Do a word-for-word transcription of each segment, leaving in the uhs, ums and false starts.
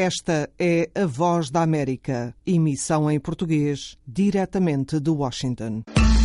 Esta é a Voz da América, emissão em português, diretamente de Washington.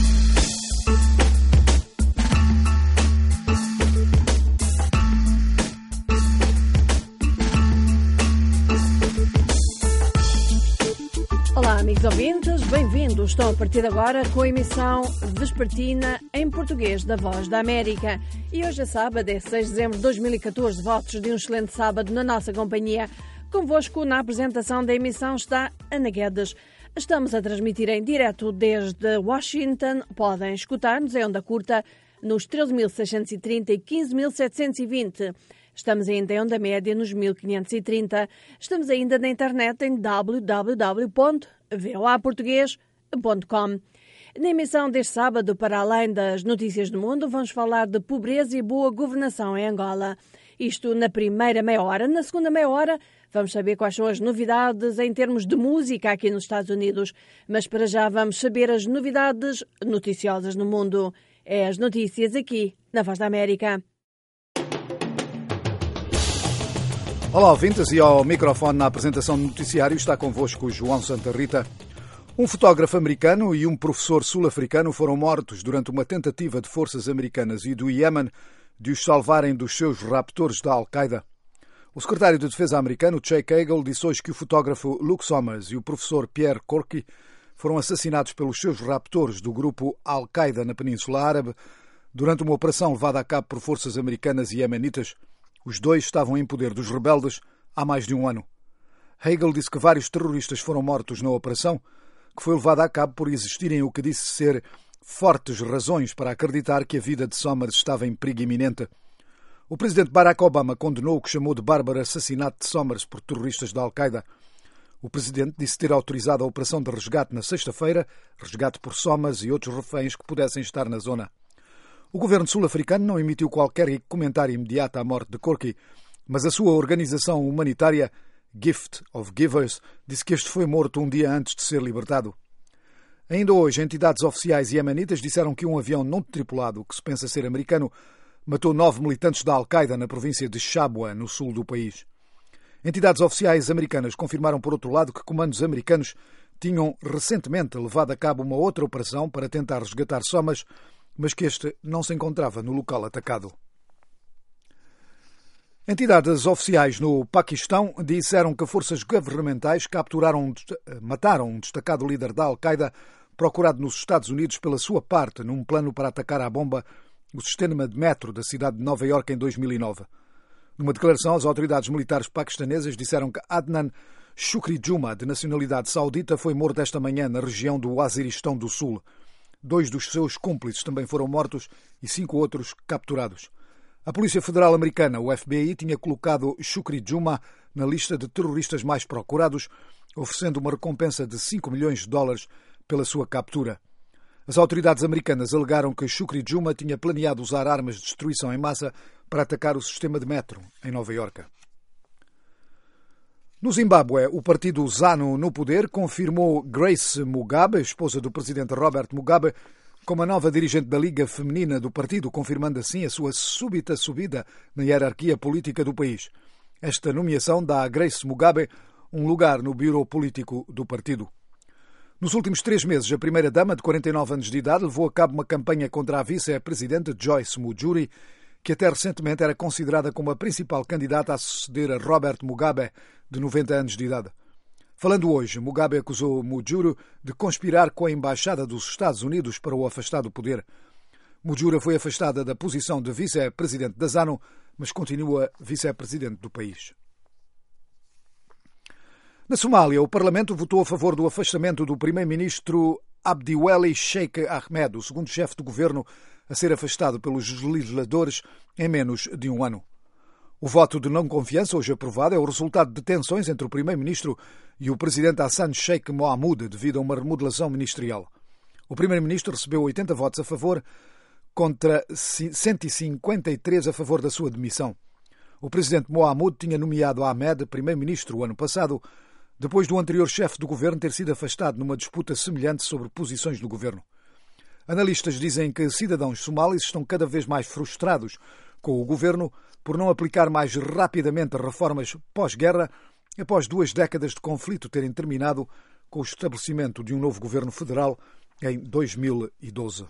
Olá, amigos ouvintes, bem-vindos. Estão a partir de agora com a emissão vespertina em português da Voz da América. E hoje é sábado, é seis de dezembro de dois mil e catorze, votos de um excelente sábado na nossa companhia. Convosco na apresentação da emissão está Ana Guedes. Estamos a transmitir em direto desde Washington. Podem escutar-nos em onda curta nos treze mil seiscentos e trinta e quinze mil setecentos e vinte. Estamos ainda em onda média nos mil quinhentos e trinta. Estamos ainda na internet em w w w ponto voa português ponto com. Na emissão deste sábado, para além das notícias do mundo, vamos falar de pobreza e boa governação em Angola. Isto na primeira meia hora. Na segunda meia hora, vamos saber quais são as novidades em termos de música aqui nos Estados Unidos. Mas para já vamos saber as novidades noticiosas no mundo. É as notícias aqui na Voz da América. Olá, ouvintes, e ao microfone na apresentação do noticiário está convosco João Santa Rita. Um fotógrafo americano e um professor sul-africano foram mortos durante uma tentativa de forças americanas e do Iêmen de os salvarem dos seus raptores da Al-Qaeda. O secretário de Defesa americano, Jake Hagel, disse hoje que o fotógrafo Luke Somers e o professor Pierre Corky foram assassinados pelos seus raptores do grupo Al-Qaeda na Península Árabe durante uma operação levada a cabo por forças americanas e iemenitas. Os dois estavam em poder dos rebeldes há mais de um ano. Hagel disse que vários terroristas foram mortos na operação, que foi levada a cabo por existirem o que disse ser fortes razões para acreditar que a vida de Somers estava em perigo iminente. O presidente Barack Obama condenou o que chamou de bárbaro assassinato de Somers por terroristas da Al-Qaeda. O presidente disse ter autorizado a operação de resgate na sexta-feira, resgate por Somers e outros reféns que pudessem estar na zona. O governo sul-africano não emitiu qualquer comentário imediato à morte de Corky, mas a sua organização humanitária, Gift of Givers, disse que este foi morto um dia antes de ser libertado. Ainda hoje, entidades oficiais iemenitas disseram que um avião não tripulado, que se pensa ser americano, matou nove militantes da Al-Qaeda na província de Shabwa, no sul do país. Entidades oficiais americanas confirmaram, por outro lado, que comandos americanos tinham recentemente levado a cabo uma outra operação para tentar resgatar Somers, mas que este não se encontrava no local atacado. Entidades oficiais no Paquistão disseram que forças governamentais capturaram, mataram um destacado líder da Al-Qaeda procurado nos Estados Unidos pela sua parte num plano para atacar à bomba o sistema de metro da cidade de Nova Iorque em dois mil e nove. Numa declaração, as autoridades militares paquistanesas disseram que Adnan Shukri Juma, de nacionalidade saudita, foi morto esta manhã na região do Waziristão do Sul. Dois dos seus cúmplices também foram mortos e cinco outros capturados. A Polícia Federal Americana, o F B I, tinha colocado Shukri Juma na lista de terroristas mais procurados, oferecendo uma recompensa de cinco milhões de dólares pela sua captura. As autoridades americanas alegaram que Shukri Juma tinha planeado usar armas de destruição em massa para atacar o sistema de metro em Nova Iorque. No Zimbábue, o partido ZANU no poder confirmou Grace Mugabe, esposa do presidente Robert Mugabe, como a nova dirigente da Liga Feminina do partido, confirmando assim a sua súbita subida na hierarquia política do país. Esta nomeação dá a Grace Mugabe um lugar no bureau político do partido. Nos últimos três meses, a primeira-dama, de quarenta e nove anos de idade, levou a cabo uma campanha contra a vice-presidente Joyce Mujuri, que até recentemente era considerada como a principal candidata a suceder a Robert Mugabe, de noventa anos de idade. Falando hoje, Mugabe acusou Mujuru de conspirar com a Embaixada dos Estados Unidos para o afastar do poder. Mujuru foi afastada da posição de vice-presidente da ZANU, mas continua vice-presidente do país. Na Somália, o Parlamento votou a favor do afastamento do primeiro-ministro Abdiweli Sheikh Ahmed, o segundo chefe de governo a ser afastado pelos legisladores em menos de um ano. O voto de não confiança, hoje aprovado, é o resultado de tensões entre o primeiro-ministro e o presidente Hassan Sheikh Mohamud devido a uma remodelação ministerial. O primeiro-ministro recebeu oitenta votos a favor contra cento e cinquenta e três a favor da sua demissão. O presidente Mohamud tinha nomeado Ahmed primeiro-ministro o ano passado, depois do anterior chefe do governo ter sido afastado numa disputa semelhante sobre posições do governo. Analistas dizem que cidadãos somalis estão cada vez mais frustrados com o governo por não aplicar mais rapidamente reformas pós-guerra após duas décadas de conflito terem terminado com o estabelecimento de um novo governo federal em dois mil e doze.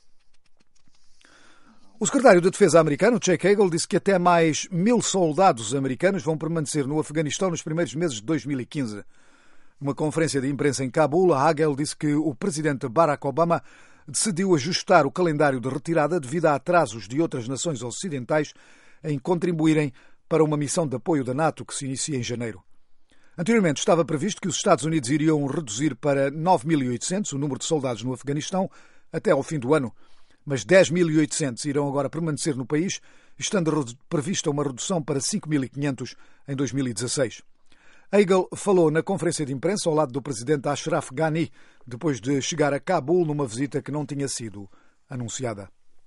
O secretário de Defesa americano, Jake Hagel, disse que até mais mil soldados americanos vão permanecer no Afeganistão nos primeiros meses de dois mil e quinze. Numa conferência de imprensa em Cabul, Hagel disse que o presidente Barack Obama decidiu ajustar o calendário de retirada devido a atrasos de outras nações ocidentais em contribuírem para uma missão de apoio da NATO que se inicia em janeiro. Anteriormente estava previsto que os Estados Unidos iriam reduzir para nove mil e oitocentos o número de soldados no Afeganistão até ao fim do ano, mas dez mil e oitocentos irão agora permanecer no país, estando prevista uma redução para cinco mil e quinhentos em dois mil e dezasseis. Hagel falou na conferência de imprensa ao lado do presidente Ashraf Ghani, depois de chegar a Cabul numa visita que não tinha sido anunciada.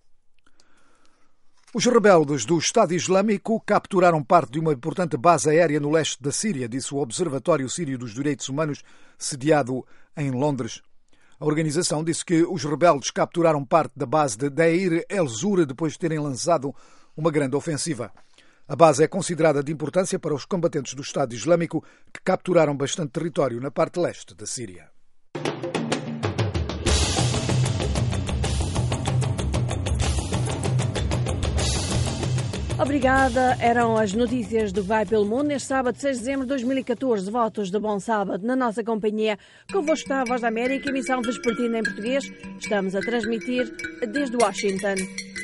Os rebeldes do Estado Islâmico capturaram parte de uma importante base aérea no leste da Síria, disse o Observatório Sírio dos Direitos Humanos, sediado em Londres. A organização disse que os rebeldes capturaram parte da base de Deir el-Zur depois de terem lançado uma grande ofensiva. A base é considerada de importância para os combatentes do Estado Islâmico, que capturaram bastante território na parte leste da Síria. Obrigada. Eram as notícias do Vai pelo Mundo neste sábado, seis de dezembro de dois mil e catorze. Votos de bom sábado na nossa companhia. Convosco está a Voz da América, emissão vespertina em português. Estamos a transmitir desde Washington.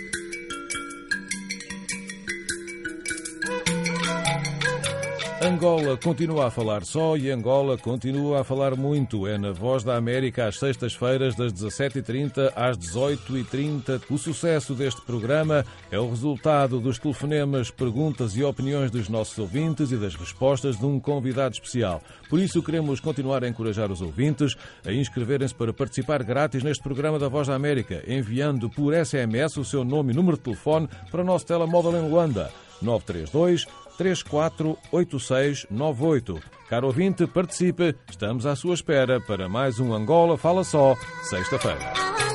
Angola continua a falar só e Angola continua a falar muito. É na Voz da América às sextas-feiras das dezassete e trinta às dezoito e trinta. O sucesso deste programa é o resultado dos telefonemas, perguntas e opiniões dos nossos ouvintes e das respostas de um convidado especial. Por isso queremos continuar a encorajar os ouvintes a inscreverem-se para participar grátis neste programa da Voz da América, enviando por S M S o seu nome e número de telefone para o nosso telemóvel em Luanda, nove três dois, três quatro oito seis nove oito. Caro ouvinte, participe. Estamos à sua espera para mais um Angola Fala Só, sexta-feira.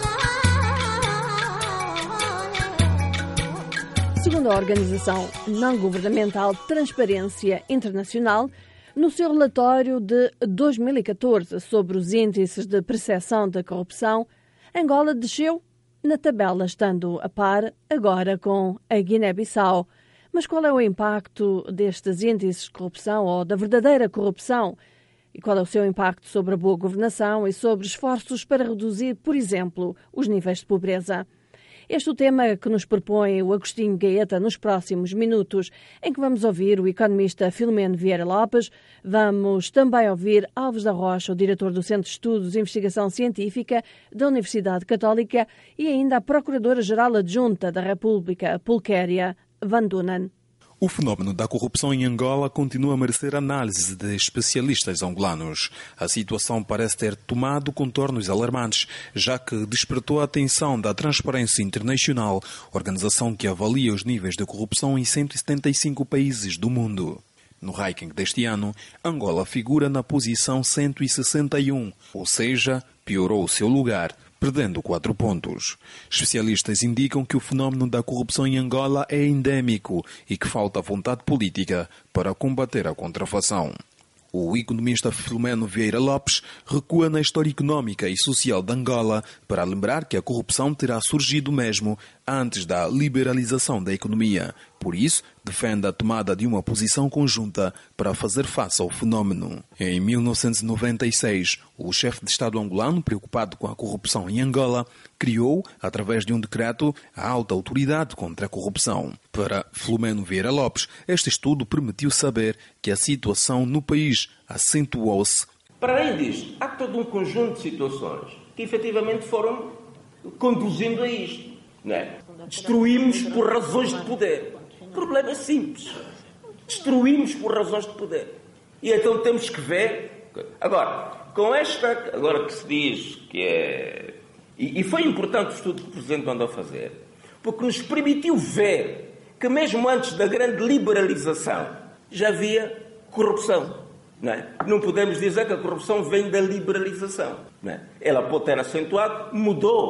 Segundo a organização não-governamental Transparência Internacional, no seu relatório de dois mil e catorze sobre os índices de percepção da corrupção, Angola desceu na tabela, estando a par agora com a Guiné-Bissau. Mas qual é o impacto destes índices de corrupção ou da verdadeira corrupção? E qual é o seu impacto sobre a boa governação e sobre esforços para reduzir, por exemplo, os níveis de pobreza? Este é o tema que nos propõe o Agostinho Gaeta nos próximos minutos, em que vamos ouvir o economista Filomeno Vieira Lopes, vamos também ouvir Alves da Rocha, o diretor do Centro de Estudos e Investigação Científica da Universidade Católica, e ainda a Procuradora-Geral Adjunta da República, Pulquéria Van Dunen. O fenómeno da corrupção em Angola continua a merecer análise de especialistas angolanos. A situação parece ter tomado contornos alarmantes, já que despertou a atenção da Transparência Internacional, organização que avalia os níveis de corrupção em cento e setenta e cinco países do mundo. No ranking deste ano, Angola figura na posição cento e sessenta e um, ou seja, piorou o seu lugar, perdendo quatro pontos. Especialistas indicam que o fenómeno da corrupção em Angola é endémico e que falta vontade política para combater a contrafação. O economista Filomeno Vieira Lopes recua na história económica e social de Angola para lembrar que a corrupção terá surgido mesmo antes da liberalização da economia. Por isso, defende a tomada de uma posição conjunta para fazer face ao fenómeno. Em mil novecentos e noventa e seis, o chefe de Estado angolano, preocupado com a corrupção em Angola, criou, através de um decreto, a Alta Autoridade contra a Corrupção. Para Filomeno Vieira Lopes, este estudo permitiu saber que a situação no país acentuou-se. Para além disto, há todo um conjunto de situações que efetivamente foram conduzindo a isto. Não é? Destruímos por razões de poder. O problema é simples. Destruímos por razões de poder. E então temos que ver... Agora, com esta... Agora que se diz que é... E, e foi importante o estudo que o Presidente andou a fazer, porque nos permitiu ver que mesmo antes da grande liberalização já havia corrupção. Não é? Não podemos dizer que a corrupção vem da liberalização. Não é? Ela pode ter acentuado, mudou.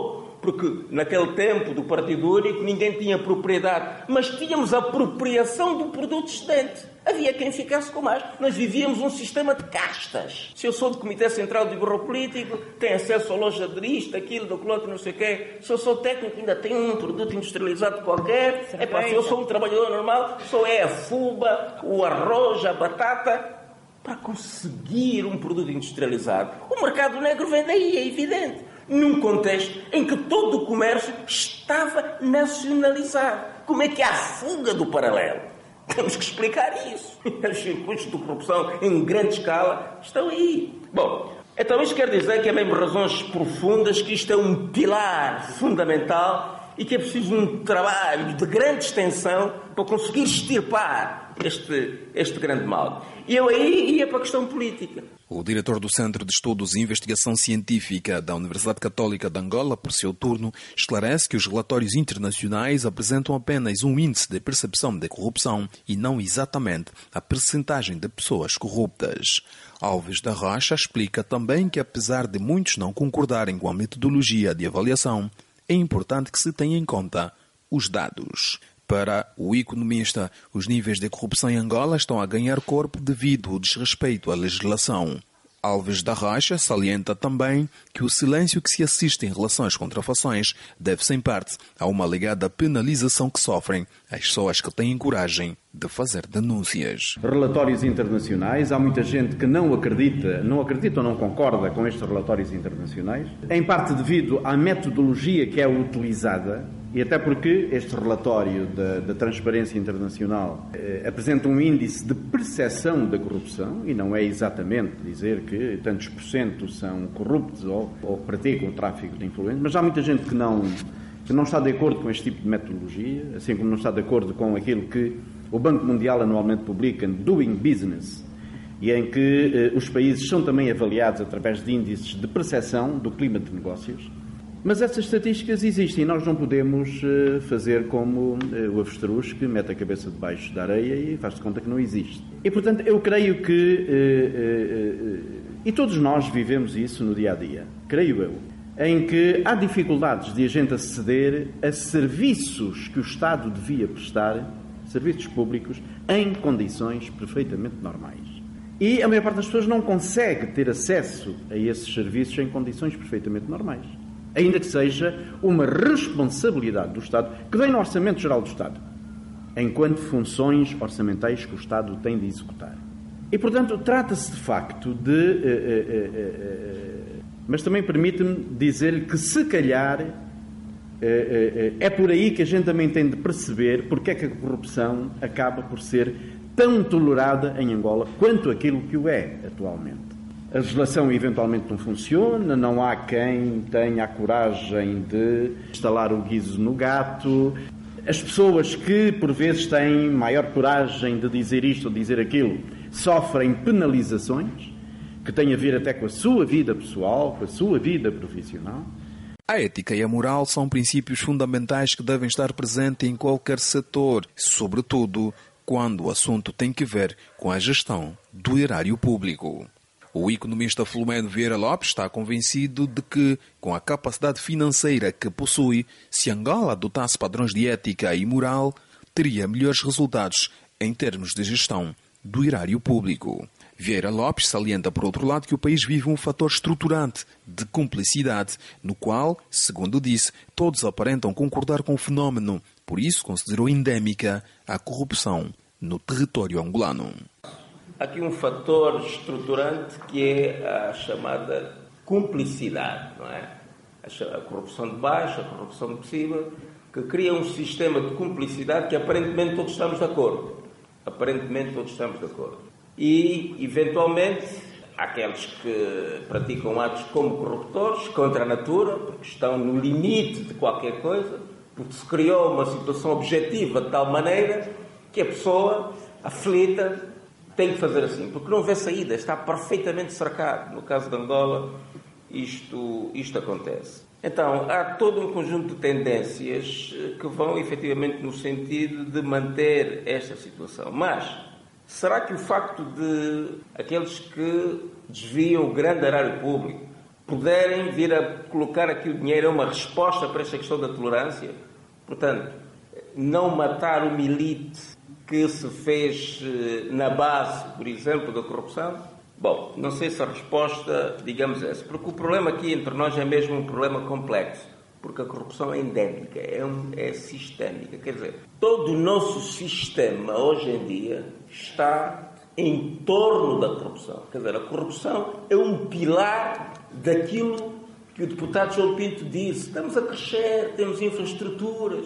porque naquele tempo do Partido Único ninguém tinha propriedade, mas tínhamos apropriação do produto excedente. Havia quem ficasse com mais. Nós vivíamos um sistema de castas. Se eu sou do Comitê Central de Burro Político, tenho acesso à loja de isto, aquilo, do outro, não sei o quê. Se eu sou técnico, ainda tenho um produto industrializado qualquer. É pá, se eu sou um trabalhador normal, só é a fuba, o arroz, a batata. Para conseguir um produto industrializado, o mercado negro vem daí, é evidente. Num contexto em que todo o comércio estava nacionalizado. Como é que há fuga do paralelo? Temos que explicar isso. Os circuitos de corrupção em grande escala estão aí. Bom, então isto quer dizer que há mesmo razões profundas, que isto é um pilar fundamental e que é preciso um trabalho de grande extensão para conseguir extirpar este, este grande mal. E eu aí ia para a questão política. O diretor do Centro de Estudos e Investigação Científica da Universidade Católica de Angola, por seu turno, esclarece que os relatórios internacionais apresentam apenas um índice de percepção de corrupção e não exatamente a percentagem de pessoas corruptas. Alves da Rocha explica também que, apesar de muitos não concordarem com a metodologia de avaliação, é importante que se tenha em conta os dados. Para o economista, os níveis de corrupção em Angola estão a ganhar corpo devido ao desrespeito à legislação. Alves da Rocha salienta também que o silêncio que se assiste em relação às contrafações deve-se, em parte, a uma alegada penalização que sofrem as pessoas que têm coragem de fazer denúncias. Relatórios internacionais, há muita gente que não acredita, não acredita ou não concorda com estes relatórios internacionais, em parte devido à metodologia que é utilizada, e até porque este relatório da, da Transparência Internacional eh, apresenta um índice de percepção da corrupção, e não é exatamente dizer que tantos por cento são corruptos ou, ou praticam o tráfico de influência, mas há muita gente que não, que não está de acordo com este tipo de metodologia, assim como não está de acordo com aquilo que o Banco Mundial anualmente publica, Doing Business, e em que eh, os países são também avaliados através de índices de percepção do clima de negócios. Mas essas estatísticas existem e nós não podemos uh, fazer como uh, o avestruz que mete a cabeça debaixo da areia e faz de conta que não existe. E, portanto, eu creio que, uh, uh, uh, e todos nós vivemos isso no dia-a-dia, creio eu, em que há dificuldades de a gente aceder a serviços que o Estado devia prestar, serviços públicos, em condições perfeitamente normais. E a maior parte das pessoas não consegue ter acesso a esses serviços em condições perfeitamente normais. Ainda que seja uma responsabilidade do Estado, que vem no Orçamento Geral do Estado, enquanto funções orçamentais que o Estado tem de executar. E, portanto, trata-se de facto de... Uh, uh, uh, uh, mas também permite-me dizer-lhe que, se calhar, uh, uh, uh, é por aí que a gente também tem de perceber porque é que a corrupção acaba por ser tão tolerada em Angola quanto aquilo que o é atualmente. A legislação eventualmente não funciona, não há quem tenha a coragem de instalar o guizo no gato. As pessoas que, por vezes, têm maior coragem de dizer isto ou dizer aquilo, sofrem penalizações, que têm a ver até com a sua vida pessoal, com a sua vida profissional. A ética e a moral são princípios fundamentais que devem estar presentes em qualquer setor, sobretudo quando o assunto tem que ver com a gestão do erário público. O economista Filomeno Vieira Lopes está convencido de que, com a capacidade financeira que possui, se Angola adotasse padrões de ética e moral, teria melhores resultados em termos de gestão do erário público. Vieira Lopes salienta, por outro lado, que o país vive um fator estruturante de cumplicidade, no qual, segundo disse, todos aparentam concordar com o fenómeno. Por isso, considerou endémica a corrupção no território angolano. Há aqui um fator estruturante que é a chamada cumplicidade, não é? A corrupção de baixo, a corrupção de cima, que cria um sistema de cumplicidade que aparentemente todos estamos de acordo. Aparentemente todos estamos de acordo. E, eventualmente, há aqueles que praticam atos como corruptores, contra a natura, porque estão no limite de qualquer coisa, porque se criou uma situação objetiva de tal maneira que a pessoa, aflita, tem que fazer assim, porque não vê saída, está perfeitamente cercado. No caso de Angola, isto, isto acontece. Então, há todo um conjunto de tendências que vão, efetivamente, no sentido de manter esta situação. Mas, será que o facto de aqueles que desviam o grande erário público, puderem vir a colocar aqui o dinheiro, é uma resposta para esta questão da tolerância. Portanto, não matar uma elite que se fez na base, por exemplo, da corrupção. Bom, não sei se a resposta, digamos, é essa, porque o problema aqui entre nós é mesmo um problema complexo, porque a corrupção é endémica, é, um, é sistémica. Quer dizer, todo o nosso sistema hoje em dia está em torno da corrupção. Quer dizer, a corrupção é um pilar daquilo que o deputado João Pinto disse. Estamos a crescer, temos infraestruturas.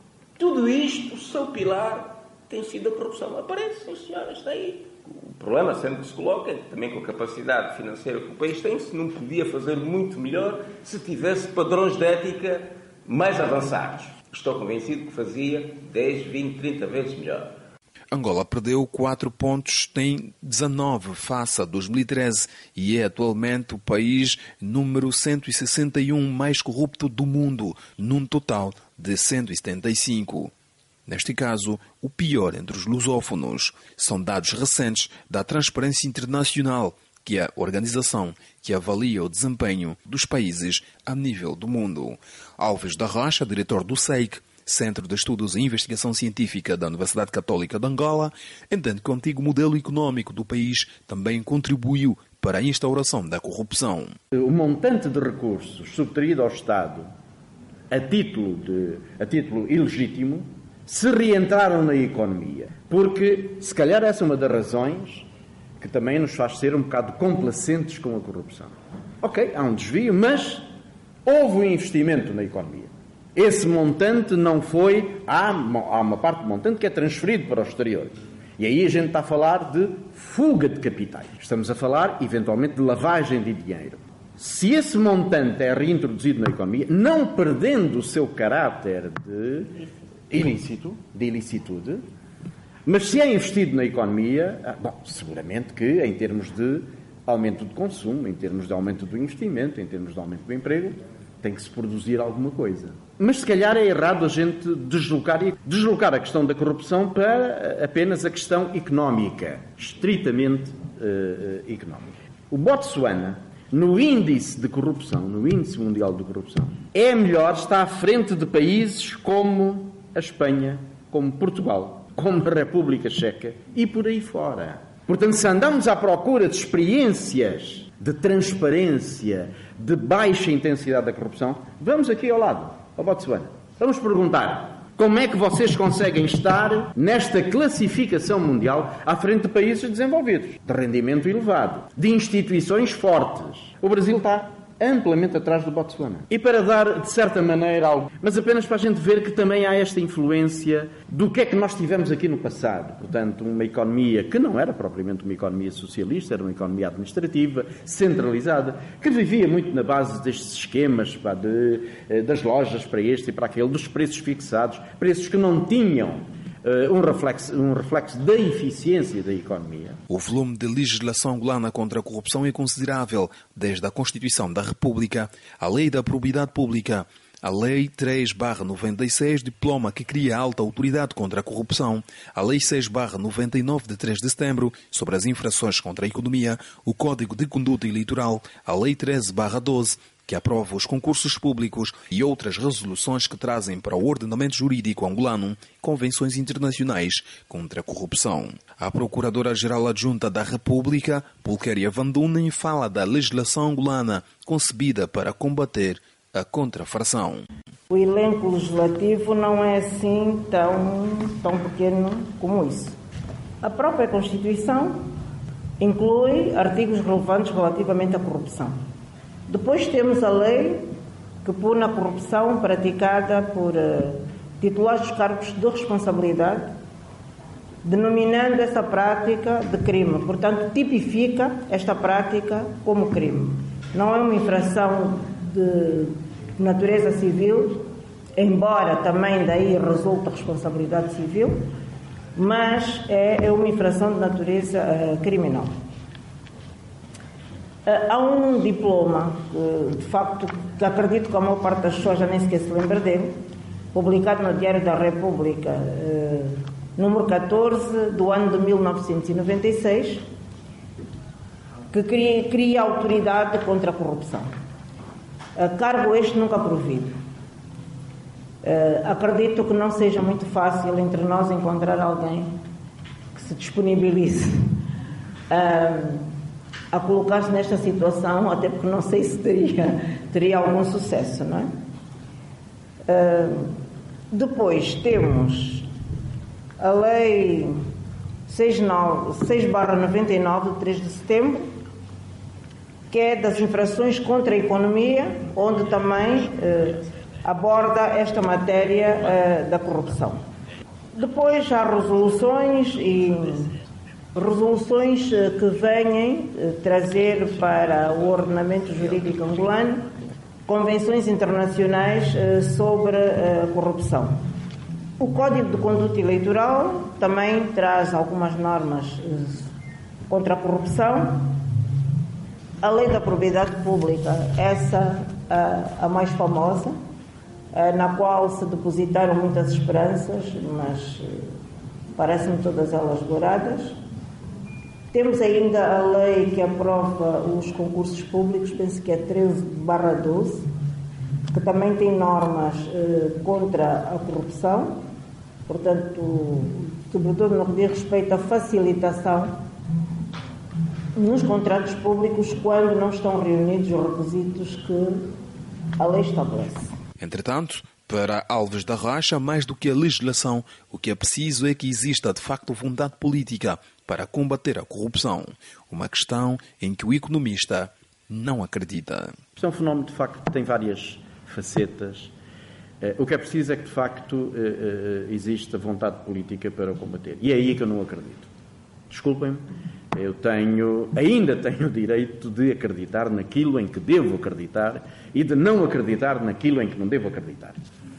Tudo isto, o seu pilar tem sido a corrupção. Aparece, sim senhora, está aí. O problema sempre que se coloca, também com a capacidade financeira que o país tem, se não podia fazer muito melhor se tivesse padrões de ética mais avançados. Estou convencido que fazia dez, vinte, trinta vezes melhor. Angola perdeu quatro pontos, tem dezanove face a dois mil e treze e é atualmente o país número cento e sessenta e um mais corrupto do mundo, num total de cento e setenta e cinco. Neste caso, o pior entre os lusófonos. São dados recentes da Transparência Internacional, que é a organização que avalia o desempenho dos países a nível do mundo. Alves da Rocha, diretor do S E I C, Centro de Estudos e Investigação Científica da Universidade Católica de Angola, entende que o antigo modelo econômico do país também contribuiu para a instauração da corrupção. O montante de recursos subtraído ao Estado a título, de, a título ilegítimo se reentraram na economia. Porque, se calhar, essa é uma das razões que também nos faz ser um bocado complacentes com a corrupção. Ok, há um desvio, mas houve um investimento na economia. Esse montante não foi... Há, há uma parte do montante que é transferido para o exterior. E aí a gente está a falar de fuga de capitais. Estamos a falar, eventualmente, de lavagem de dinheiro. Se esse montante é reintroduzido na economia, não perdendo o seu caráter de ilícito, de ilicitude, mas se é investido na economia, bom, seguramente que em termos de aumento de consumo, em termos de aumento do investimento, em termos de aumento do emprego, tem que se produzir alguma coisa. Mas se calhar é errado a gente deslocar, deslocar a questão da corrupção para apenas a questão económica, estritamente uh, económica. O Botsuana, no índice de corrupção, no índice mundial de corrupção, é melhor, está à frente de países como a Espanha, como Portugal, como a República Checa e por aí fora. Portanto, se andamos à procura de experiências de transparência, de baixa intensidade da corrupção, vamos aqui ao lado, ao Botsuana. Vamos perguntar como é que vocês conseguem estar nesta classificação mundial à frente de países desenvolvidos, de rendimento elevado, de instituições fortes. O Brasil está amplamente atrás do Botsuana. E para dar, de certa maneira, algo, mas apenas para a gente ver que também há esta influência do que é que nós tivemos aqui no passado. Portanto, uma economia que não era propriamente uma economia socialista, era uma economia administrativa, centralizada, que vivia muito na base destes esquemas, pá, de, das lojas para este e para aquele, dos preços fixados, preços que não tinham Um reflexo, um reflexo da eficiência da economia. O volume de legislação angolana contra a corrupção é considerável, desde a Constituição da República, a Lei da Probidade Pública, a Lei três barra noventa e seis, diploma que cria a alta autoridade contra a corrupção, a Lei seis barra noventa e nove, de três de setembro, sobre as infrações contra a economia, o Código de Conduta Eleitoral, a Lei treze barra doze, que aprova os concursos públicos e outras resoluções que trazem para o ordenamento jurídico angolano convenções internacionais contra a corrupção. A Procuradora-Geral Adjunta da República, Pulquéria Van Dunen, fala da legislação angolana concebida para combater a contrafação. O elenco legislativo não é assim tão, tão pequeno como isso. A própria Constituição inclui artigos relevantes relativamente à corrupção. Depois temos a lei que pune a corrupção praticada por uh, titulares dos cargos de responsabilidade, denominando essa prática de crime. Portanto, tipifica esta prática como crime. Não é uma infração de natureza civil, embora também daí resulte a responsabilidade civil, mas é, é uma infração de natureza uh, criminal. Há um diploma, de facto, que acredito que a maior parte das pessoas já nem sequer se lembra dele, publicado no Diário da República, número catorze, do ano de mil novecentos e noventa e seis, que cria, cria autoridade contra a corrupção. Cargo este nunca provido. Acredito que não seja muito fácil entre nós encontrar alguém que se disponibilize a colocar-se nesta situação, até porque não sei se teria, teria algum sucesso, não é? Depois temos a Lei seis barra noventa e nove, de três de setembro, que é das infrações contra a economia, onde também eh, aborda esta matéria eh, da corrupção. Depois há resoluções e resoluções eh, que vêm eh, trazer para o ordenamento jurídico angolano convenções internacionais eh, sobre a eh, corrupção. O Código de Conduta Eleitoral também traz algumas normas eh, contra a corrupção. A Lei da Probidade Pública, essa a, a mais famosa, a, na qual se depositaram muitas esperanças, mas parecem todas elas douradas. Temos ainda a lei que aprova os concursos públicos, penso que é treze barra doze, que também tem normas eh, contra a corrupção, portanto, sobretudo no que diz respeito à facilitação nos contratos públicos quando não estão reunidos os requisitos que a lei estabelece. Entretanto, para Alves da Rocha, mais do que a legislação, o que é preciso é que exista de facto vontade política para combater a corrupção. Uma questão em que o economista não acredita. Isto é um fenómeno, de facto, que tem várias facetas. O que é preciso é que, de facto, exista vontade política para o combater. E é aí que eu não acredito. Desculpem-me. Eu tenho, ainda tenho o direito de acreditar naquilo em que devo acreditar e de não acreditar naquilo em que não devo acreditar.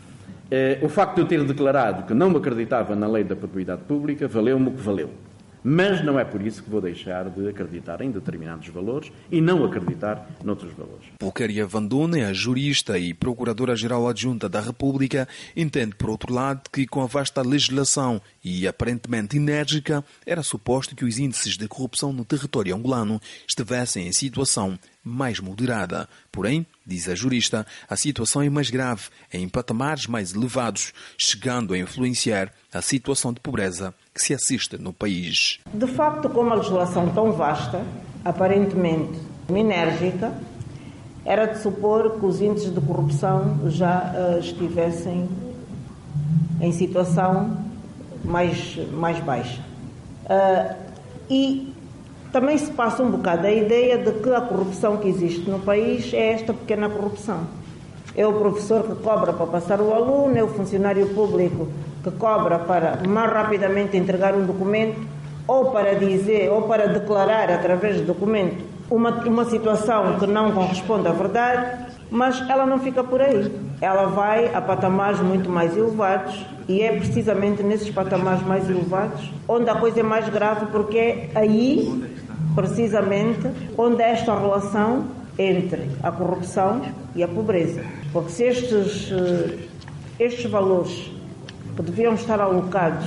O facto de eu ter declarado que não acreditava na lei da probidade pública valeu-me o que valeu. Mas não é por isso que vou deixar de acreditar em determinados valores e não acreditar noutros valores. Pulquéria Vandune, a jurista e procuradora-geral adjunta da República, entende, por outro lado, que com a vasta legislação e aparentemente enérgica, era suposto que os índices de corrupção no território angolano estivessem em situação mais moderada. Porém, diz a jurista, a situação é mais grave, em patamares mais elevados, chegando a influenciar a situação de pobreza que se assiste no país. De facto, com uma legislação tão vasta, aparentemente enérgica, era de supor que os índices de corrupção já uh, estivessem em situação mais, mais baixa. Uh, e também se passa um bocado a ideia de que a corrupção que existe no país é esta pequena corrupção. É o professor que cobra para passar o aluno, é o funcionário público que cobra para mais rapidamente entregar um documento, ou para dizer, ou para declarar através do documento uma, uma situação que não corresponde à verdade, mas ela não fica por aí. Ela vai a patamares muito mais elevados e é precisamente nesses patamares mais elevados onde a coisa é mais grave, porque é aí, precisamente, onde é esta relação entre a corrupção e a pobreza. Porque se estes, estes valores que deviam estar alocados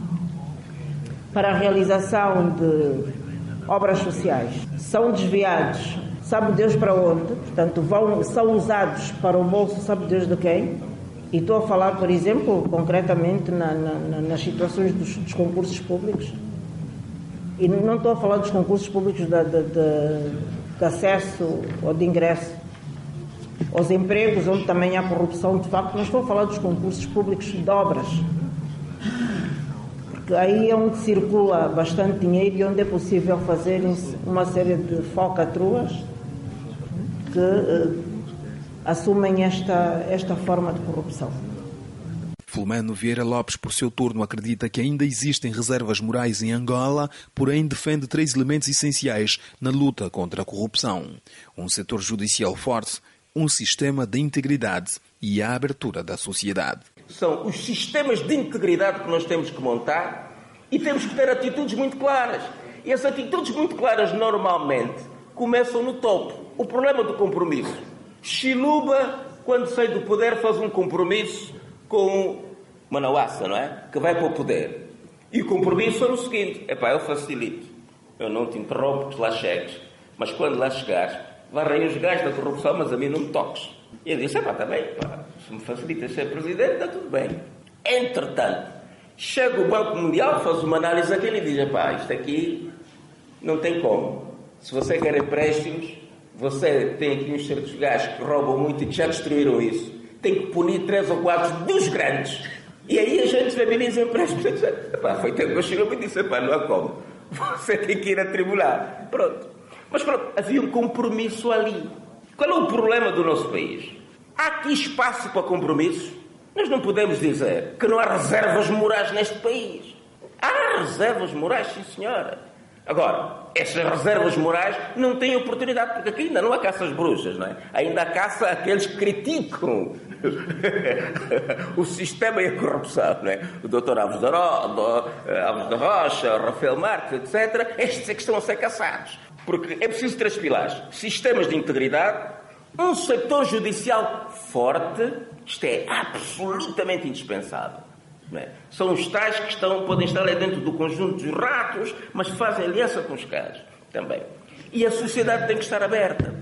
para a realização de obras sociais são desviados, sabe Deus para onde, portanto vão, são usados para o bolso, sabe Deus de quem, e estou a falar, por exemplo, concretamente na, na, nas situações dos, dos concursos públicos, e não estou a falar dos concursos públicos de, de, de, de acesso ou de ingresso aos empregos, onde também há corrupção de facto, mas estou a falar dos concursos públicos de obras, porque aí é onde circula bastante dinheiro e onde é possível fazer uma série de falcatruas que uh, assumem esta, esta forma de corrupção. Filomeno Vieira Lopes, por seu turno, acredita que ainda existem reservas morais em Angola, porém defende três elementos essenciais na luta contra a corrupção: um setor judicial forte, um sistema de integridade e a abertura da sociedade. São os sistemas de integridade que nós temos que montar e temos que ter atitudes muito claras. E as atitudes muito claras, normalmente, começam no topo. O problema do compromisso. Chiluba, quando sai do poder, faz um compromisso com Manauaça, não é? Que vai para o poder. E o compromisso é o seguinte: epá, eu facilito. Eu não te interrompo que lá chegues. Mas quando lá chegares, varrei os gajos da corrupção, mas a mim não me toques. E eu disse, pá, está bem, pá, se me facilita ser presidente, está tudo bem. Entretanto, chega o Banco Mundial, faz uma análise daquele e diz, pá, isto aqui não tem como. Se você quer empréstimos, você tem aqui uns certos gajos que roubam muito e que já destruíram isso. Tem que punir três ou quatro dos grandes. E aí a gente viabiliza empréstimos. Epá, foi tempo que eu cheguei e disse, epá, não há como. Você tem que ir a tribunal. Pronto. Mas pronto, havia um compromisso ali. Qual é o problema do nosso país? Há aqui espaço para compromissos? Nós não podemos dizer que não há reservas morais neste país. Há reservas morais, sim senhora. Agora, essas reservas morais não têm oportunidade, porque aqui ainda não há caça às bruxas, não é? Ainda há caça àqueles que criticam o sistema e a corrupção, não é? O doutor Alves da, Ro... Alves da Rocha, o Rafael Marques, etcétera. Estes é que estão a ser caçados. Porque é preciso três pilares. Sistemas de integridade, um setor judicial forte, isto é absolutamente indispensável. Não é? São os tais que estão, podem estar ali dentro do conjunto dos ratos, mas fazem aliança com os caras também. E a sociedade tem que estar aberta.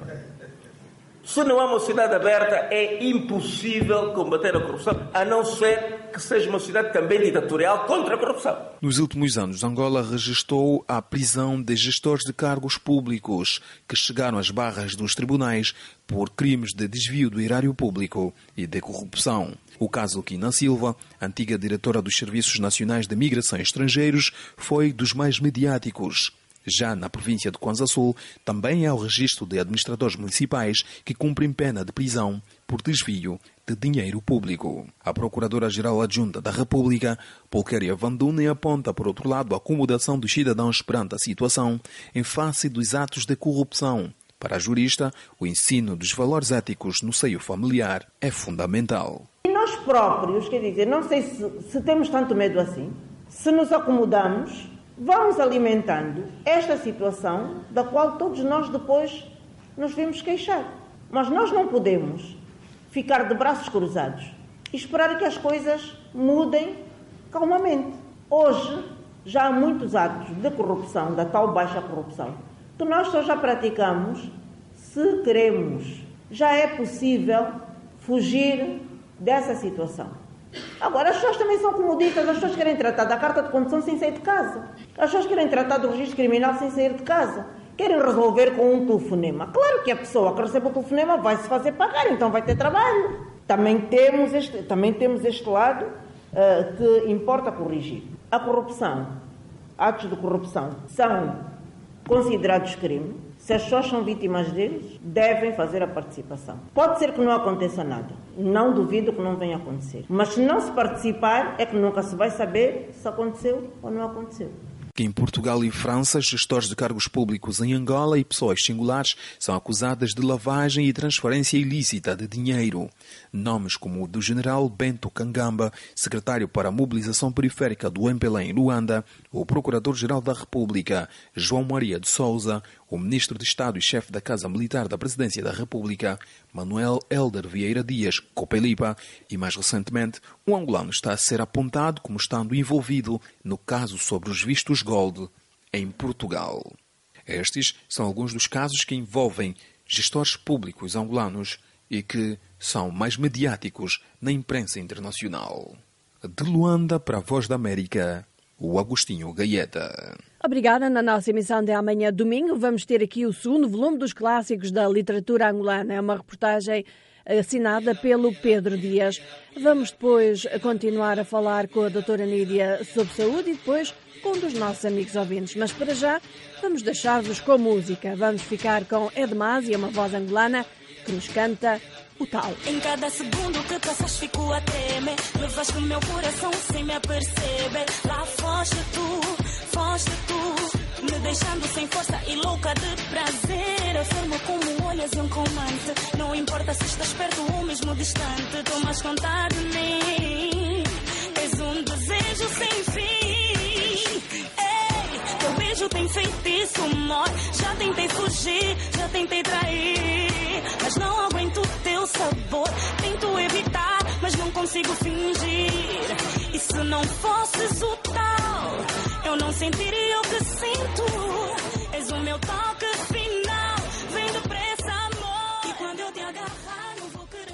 Se não há uma sociedade aberta, é impossível combater a corrupção, a não ser que seja uma sociedade também ditatorial contra a corrupção. Nos últimos anos, Angola registrou a prisão de gestores de cargos públicos que chegaram às barras dos tribunais por crimes de desvio do erário público e de corrupção. O caso Quina Silva, antiga diretora dos Serviços Nacionais de Migração e Estrangeiros, foi dos mais mediáticos. Já na província de Kwanza Sul, também há o registro de administradores municipais que cumprem pena de prisão por desvio de dinheiro público. A Procuradora-Geral Adjunta da República, Pulquéria Van Dunen, aponta, por outro lado, a acomodação dos cidadãos perante a situação em face dos atos de corrupção. Para a jurista, o ensino dos valores éticos no seio familiar é fundamental. E nós próprios, quer dizer, não sei se, se temos tanto medo assim, se nos acomodamos, vamos alimentando esta situação da qual todos nós depois nos vimos queixar. Mas nós não podemos ficar de braços cruzados e esperar que as coisas mudem calmamente. Hoje já há muitos atos de corrupção, da tal baixa corrupção, que nós só já praticamos se queremos. Já é possível fugir dessa situação. Agora, as pessoas também são comodistas, as pessoas querem tratar da carta de condução sem sair de casa. As pessoas querem tratar do registro criminal sem sair de casa. Querem resolver com um telefonema. Claro que a pessoa que recebe o telefonema vai se fazer pagar, então vai ter trabalho. Também temos este, também temos este lado uh, que importa corrigir. A corrupção, atos de corrupção, são considerados crime. Se as pessoas são vítimas deles, devem fazer a participação. Pode ser que não aconteça nada. Não duvido que não venha acontecer. Mas se não se participar, é que nunca se vai saber se aconteceu ou não aconteceu. Que em Portugal e França, gestores de cargos públicos em Angola e pessoas singulares são acusadas de lavagem e transferência ilícita de dinheiro. Nomes como o do general Bento Kangamba, secretário para a mobilização periférica do M P L A em Luanda, o procurador-geral da República, João Maria de Sousa, o ministro de Estado e chefe da Casa Militar da Presidência da República, Manuel Helder Vieira Dias Copelipa, e mais recentemente, um angolano está a ser apontado como estando envolvido no caso sobre os vistos Gold em Portugal. Estes são alguns dos casos que envolvem gestores públicos angolanos e que são mais mediáticos na imprensa internacional. De Luanda para a Voz da América, o Agostinho Gaeta. Obrigada. Na nossa emissão de amanhã, domingo, vamos ter aqui o segundo volume dos clássicos da literatura angolana. É uma reportagem assinada pelo Pedro Dias. Vamos depois continuar a falar com a doutora Nídia sobre saúde e depois com um dos nossos amigos ouvintes. Mas para já, vamos deixar-vos com música. Vamos ficar com Edmásia, uma voz angolana, que nos canta o tal. Em cada segundo que passas fico a tremer. Levaste o meu coração sem me aperceber. Lá foste tu, foste tu, me deixando sem força e louca de prazer. A forma como olhas é um comando. Não importa se estás perto ou mesmo distante. Tomas conta de mim. És um desejo sem fim. Ei, teu beijo tem feitiço, amor. Já tentei fugir, já tentei trair, mas não aguento o teu sabor. Tento evitar, mas não consigo fingir. E se não fosses o tal, eu não sentiria o que sinto. És o meu toque final. Vem depressa, amor. E quando eu te agarrar, não vou querer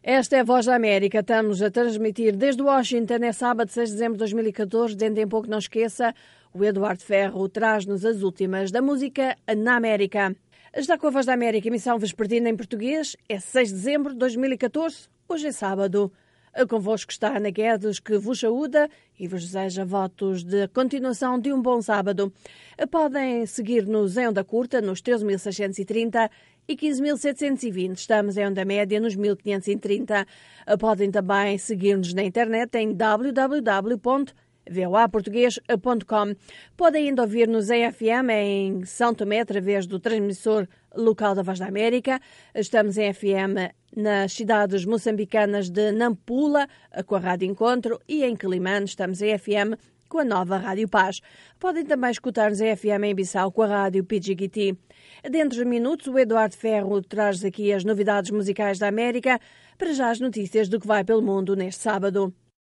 Esta é a Voz da América. Estamos a transmitir desde Washington. É sábado, seis de dezembro de dois mil e catorze. Dentro em pouco, não esqueça, o Eduardo Ferro traz-nos as últimas da música na América. Está com a Voz da América, emissão vespertina em português. É seis de dezembro de dois mil e catorze. Hoje é sábado. Convosco está Ana Guedes, que vos saúda e vos deseja votos de continuação de um bom sábado. Podem seguir-nos em onda curta, nos treze mil seiscentos e trinta e quinze mil setecentos e vinte. Estamos em onda média, nos mil quinhentos e trinta. Podem também seguir-nos na internet em w w w ponto voa português ponto com. Podem ainda ouvir-nos em F M em São Tomé, através do transmissor local da Voz da América. Estamos em F M nas cidades moçambicanas de Nampula, com a Rádio Encontro, e em Quelimane estamos em F M com a nova Rádio Paz. Podem também escutar-nos em F M em Bissau com a Rádio P G G T. Dentro de minutos, o Eduardo Ferro traz aqui as novidades musicais da América, para já as notícias do que vai pelo mundo neste sábado.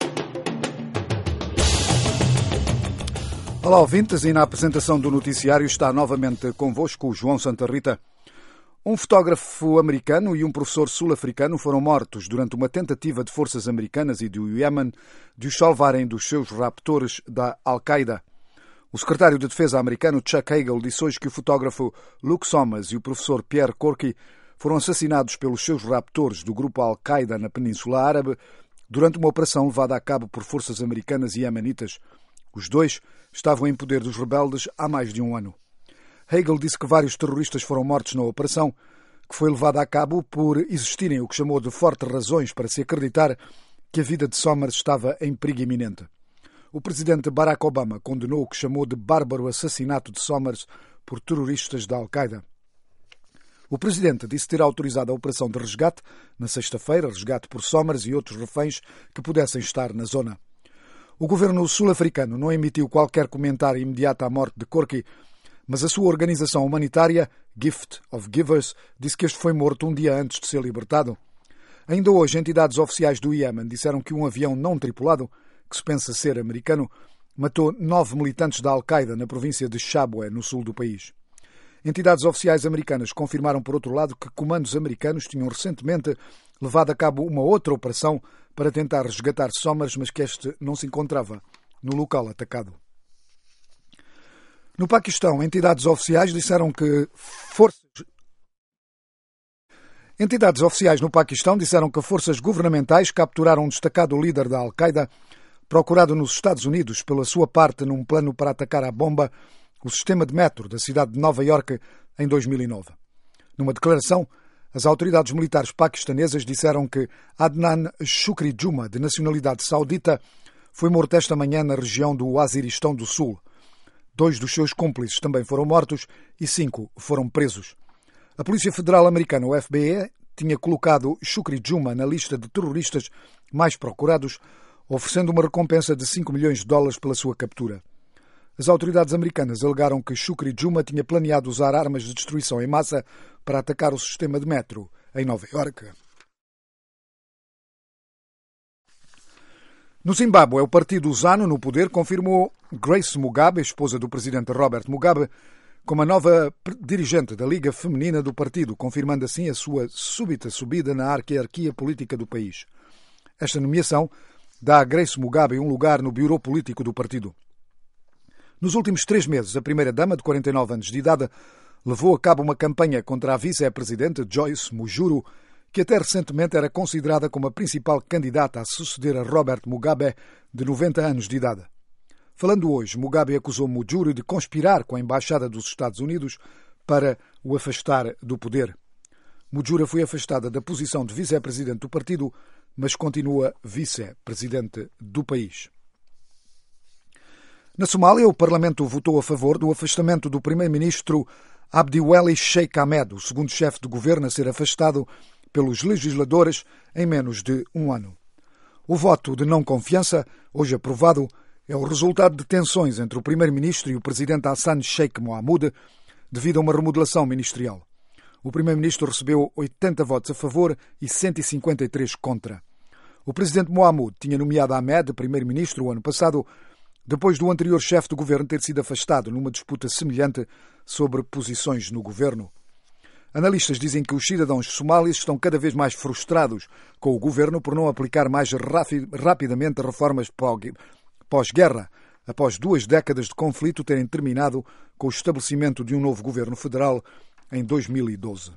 Olá, ouvintes, e na apresentação do noticiário está novamente convosco o João Santa Rita. Um fotógrafo americano e um professor sul-africano foram mortos durante uma tentativa de forças americanas e do Iêmen de os salvarem dos seus raptores da Al-Qaeda. O secretário de Defesa americano Chuck Hagel disse hoje que o fotógrafo Luke Sommers e o professor Pierre Corky foram assassinados pelos seus raptores do grupo Al-Qaeda na Península Árabe durante uma operação levada a cabo por forças americanas e iemenitas. Os dois estavam em poder dos rebeldes há mais de um ano. Hagel disse que vários terroristas foram mortos na operação, que foi levada a cabo por existirem o que chamou de fortes razões para se acreditar que a vida de Sommers estava em perigo iminente. O presidente Barack Obama condenou o que chamou de bárbaro assassinato de Sommers por terroristas da Al-Qaeda. O presidente disse ter autorizado a operação de resgate na sexta-feira, resgate por Sommers e outros reféns que pudessem estar na zona. O governo sul-africano não emitiu qualquer comentário imediato à morte de Corky, mas a sua organização humanitária, Gift of Givers, disse que este foi morto um dia antes de ser libertado. Ainda hoje, entidades oficiais do Iêmen disseram que um avião não tripulado, que se pensa ser americano, matou nove militantes da Al-Qaeda na província de Shabwa, no sul do país. Entidades oficiais americanas confirmaram, por outro lado, que comandos americanos tinham recentemente levado a cabo uma outra operação para tentar resgatar Sommers, mas que este não se encontrava no local atacado. No Paquistão, entidades oficiais disseram que forças... Entidades oficiais no Paquistão disseram que forças governamentais capturaram um destacado líder da Al-Qaeda, procurado nos Estados Unidos pela sua parte num plano para atacar à bomba o sistema de metro da cidade de Nova Iorque em dois mil e nove. Numa declaração, as autoridades militares paquistanesas disseram que Adnan Shukri Juma, de nacionalidade saudita, foi morto esta manhã na região do Waziristão do Sul. Dois dos seus cúmplices também foram mortos e cinco foram presos. A Polícia Federal Americana, o F B I, tinha colocado Shukri Juma na lista de terroristas mais procurados, oferecendo uma recompensa de cinco milhões de dólares pela sua captura. As autoridades americanas alegaram que Shukri Juma tinha planeado usar armas de destruição em massa para atacar o sistema de metro em Nova Iorque. No Zimbábue, o partido ZANU, no poder, confirmou Grace Mugabe, esposa do presidente Robert Mugabe, como a nova dirigente da Liga Feminina do partido, confirmando assim a sua súbita subida na hierarquia política do país. Esta nomeação dá a Grace Mugabe um lugar no bureau político do partido. Nos últimos três meses, a primeira-dama, de quarenta e nove anos de idade, levou a cabo uma campanha contra a vice-presidente Joyce Mujuru, que até recentemente era considerada como a principal candidata a suceder a Robert Mugabe, de noventa anos de idade. Falando hoje, Mugabe acusou Mujuru de conspirar com a Embaixada dos Estados Unidos para o afastar do poder. Mujuru foi afastada da posição de vice-presidente do partido, mas continua vice-presidente do país. Na Somália, o Parlamento votou a favor do afastamento do primeiro-ministro Abdiweli Sheikh Ahmed, o segundo chefe de governo a ser afastado pelos legisladores em menos de um ano. O voto de não confiança, hoje aprovado, é o resultado de tensões entre o primeiro-ministro e o presidente Hassan Sheikh Mohamud devido a uma remodelação ministerial. O primeiro-ministro recebeu oitenta votos a favor e cento e cinquenta e três contra. O presidente Mohamud tinha nomeado Ahmed primeiro-ministro o ano passado, depois do anterior chefe do governo ter sido afastado numa disputa semelhante sobre posições no governo. Analistas dizem que os cidadãos somálios estão cada vez mais frustrados com o governo por não aplicar mais rapidamente reformas pós-guerra, após duas décadas de conflito terem terminado com o estabelecimento de um novo governo federal em dois mil e doze.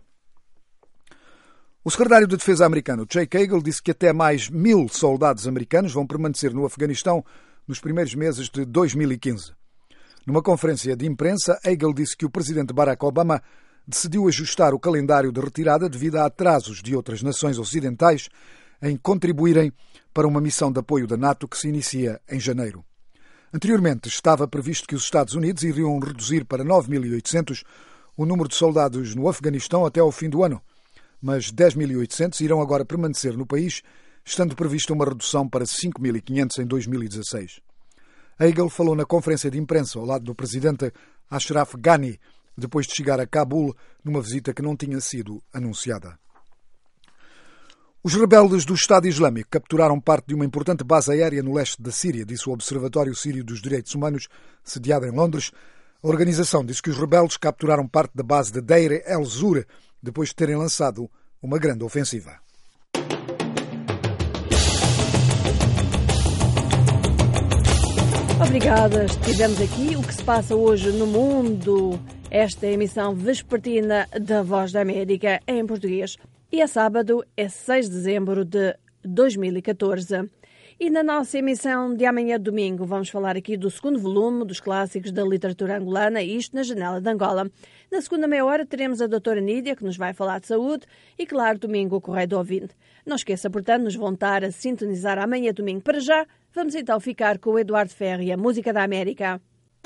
O secretário de Defesa americano, Jake Hagel, disse que até mais mil soldados americanos vão permanecer no Afeganistão nos primeiros meses de dois mil e quinze. Numa conferência de imprensa, Hagel disse que o presidente Barack Obama decidiu ajustar o calendário de retirada devido a atrasos de outras nações ocidentais em contribuírem para uma missão de apoio da NATO que se inicia em janeiro. Anteriormente, estava previsto que os Estados Unidos iriam reduzir para nove mil e oitocentos o número de soldados no Afeganistão até ao fim do ano, mas dez mil e oitocentos irão agora permanecer no país, estando prevista uma redução para cinco mil e quinhentos em dois mil e dezasseis. Hagel falou na conferência de imprensa ao lado do presidente Ashraf Ghani, depois de chegar a Cabul numa visita que não tinha sido anunciada. Os rebeldes do Estado Islâmico capturaram parte de uma importante base aérea no leste da Síria, disse o Observatório Sírio dos Direitos Humanos, sediado em Londres. A organização disse que os rebeldes capturaram parte da base de Deir el-Zur, depois de terem lançado uma grande ofensiva. Obrigada. Estivemos aqui. O que se passa hoje no mundo? Esta é a emissão vespertina da Voz da América em português. E é sábado, é seis de dezembro de dois mil e catorze. E na nossa emissão de amanhã, domingo, vamos falar aqui do segundo volume dos clássicos da literatura angolana, isto na Janela de Angola. Na segunda meia hora teremos a doutora Nídia, que nos vai falar de saúde, e claro, domingo o Correio do Ouvinte. Não esqueça, portanto, nos vão estar a sintonizar amanhã, domingo. Para já, vamos então ficar com o Eduardo Ferro e a música da América.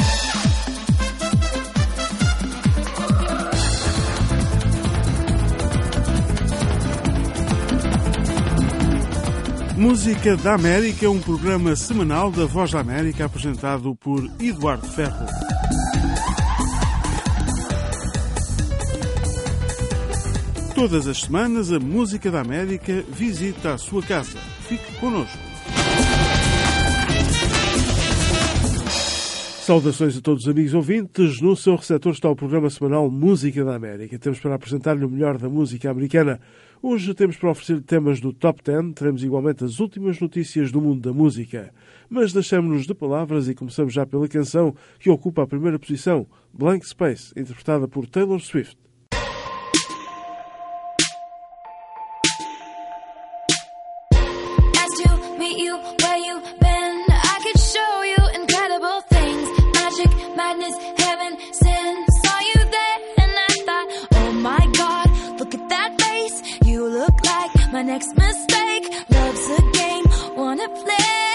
Música da América é um programa semanal da Voz da América apresentado por Eduardo Ferro. Todas as semanas a Música da América visita a sua casa. Fique connosco. Saudações a todos os amigos ouvintes. No seu receptor está o programa semanal Música da América. Temos para apresentar-lhe o melhor da música americana. Hoje temos para oferecer temas do Top dez, teremos igualmente as últimas notícias do mundo da música. Mas deixamos-nos de palavras e começamos já pela canção que ocupa a primeira posição, Blank Space, interpretada por Taylor Swift. Madness, heaven, sin, saw you there and I thought, oh my God, look at that face, you look like my next mistake, love's a game, wanna play,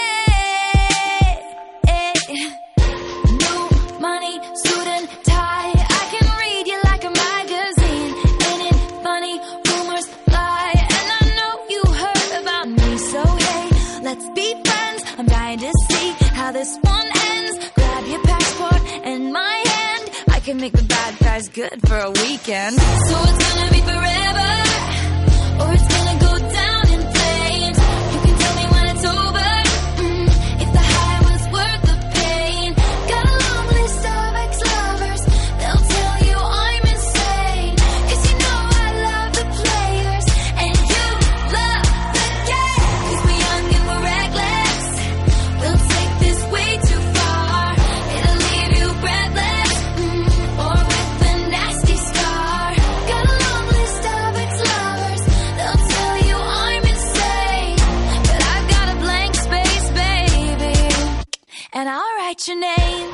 new money, suit and tie, I can read you like a magazine, ain't it funny, rumors fly, and I know you heard about me, so hey, let's be friends, I'm dying to see how this one ends, grab your passport in my hand, I can make the bad guys good for a weekend. So it's gonna be forever, or it's gonna go down in flames. You can tell me when it's over, mm, if the high was worth the pain. Got a long list of ex-lovers, they'll tell you I'm insane. Cause you know I love the players, and you love the game. Cause we're young and we're reckless, we'll take this way too far. It'll leave you breathless, mm, or with a nasty scar. Got a long list of ex-lovers, they'll tell you I'm insane. But I've got a blank space, baby, and I'll write your name.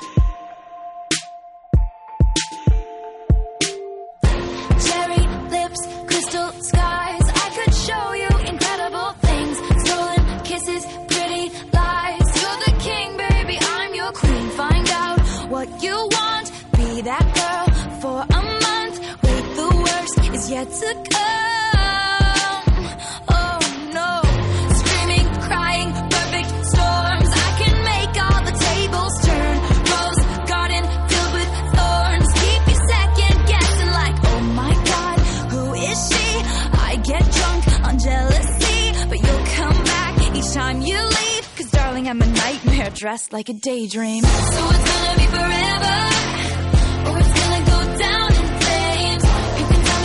Cherry lips, crystal skies, I could show you incredible things. Stolen kisses, pretty lies. You're the king, baby, I'm your queen. Find out what you want, be that girl for a month. Wait, the worst is yet to come. Oh no, screaming, crying, perfect storms. I can make all the tables turn. Rose garden filled with thorns. Keep you second guessing like, oh my God, who is she? I get drunk on jealousy, but you'll come back each time you leave. Cause darling, I'm a nightmare dressed like a daydream. So it's gonna be forever, or it's gonna go down in flames. You can tell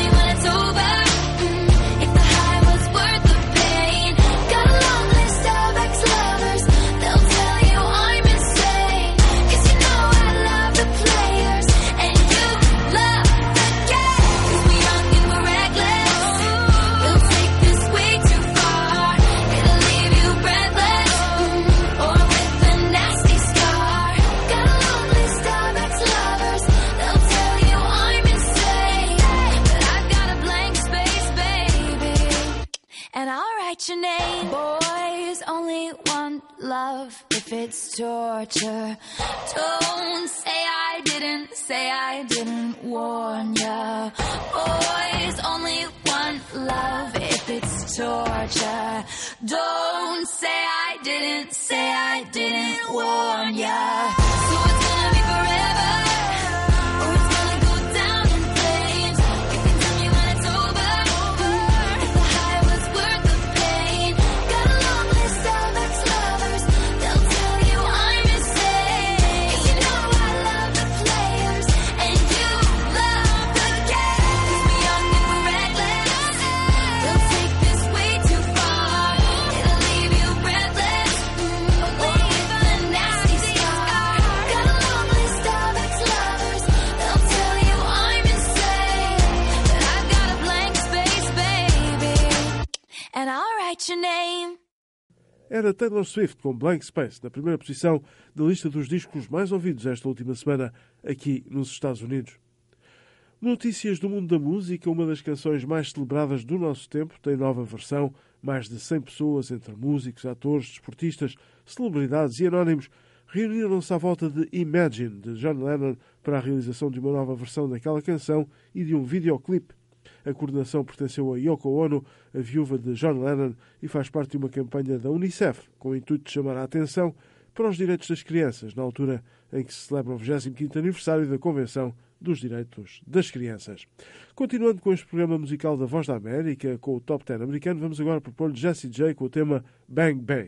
write your name. Boys only want love if it's torture. Don't say I didn't, say I didn't warn ya. Boys only want love if it's torture. Don't say I didn't, say I didn't warn ya. So it's gonna be forever, or it's gonna go down in flames. You can tell me when it's over, if the high was worth the pain. Got a long list of ex-lovers, they'll tell you I'm insane. You know I love the players, and you love the game. 'Cause we're young and we're reckless, they'll take this way too far. It'll leave you breathless, away from a nasty scar. Got a long list of ex-lovers, they'll tell you I'm insane. But I've got a blank space, baby, and I'll write your name. Era Taylor Swift com Blank Space, na primeira posição da lista dos discos mais ouvidos esta última semana aqui nos Estados Unidos. Notícias do mundo da música, uma das canções mais celebradas do nosso tempo, tem nova versão. Mais de cem pessoas, entre músicos, atores, desportistas, celebridades e anónimos, reuniram-se à volta de Imagine, de John Lennon, para a realização de uma nova versão daquela canção e de um videoclipe. A coordenação pertenceu a Yoko Ono, a viúva de John Lennon, e faz parte de uma campanha da Unicef, com o intuito de chamar a atenção para os direitos das crianças, na altura em que se celebra o vigésimo quinto aniversário da Convenção dos Direitos das Crianças. Continuando com este programa musical da Voz da América, com o Top dez americano, vamos agora propor-lhe Jessie J com o tema Bang Bang.